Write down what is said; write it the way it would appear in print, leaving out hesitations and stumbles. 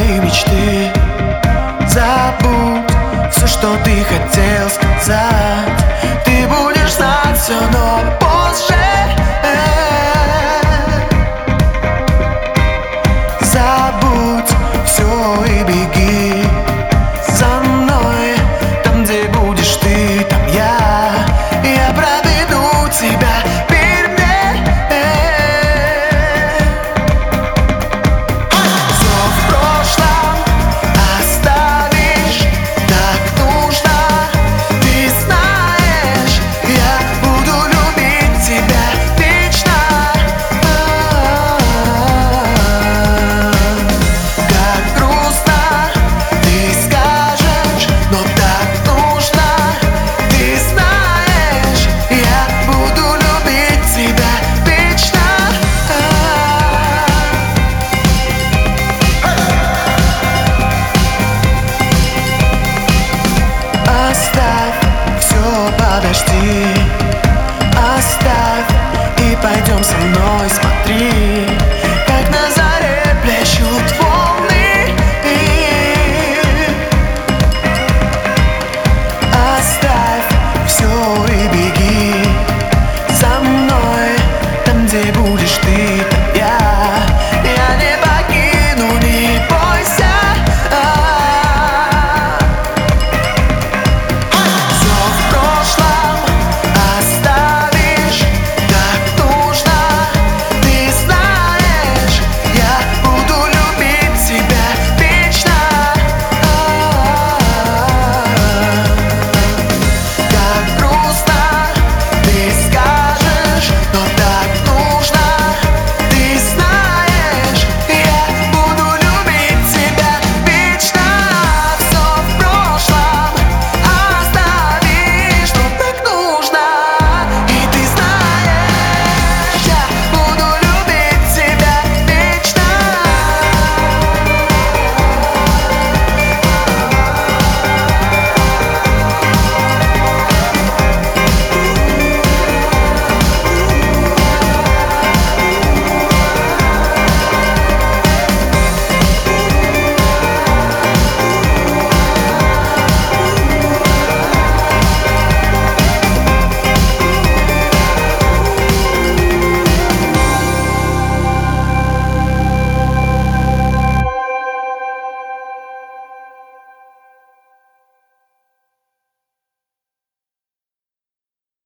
свои мечты. Забудь все, что ты хотел сказать. Ты будешь знать все, но позже. Забудь все и беги за мной. Там, где будешь ты, там я. Я проведу тебя. Верь мне. Все в прошлом оставишь. Так нужно. Ты знаешь, я буду любить тебя вечно. Как грустно, ты скажешь, но так нужно. Ты знаешь, я буду любить тебя вечно. Оставь все, подожди. Оставь и пойдем со мной, смотри.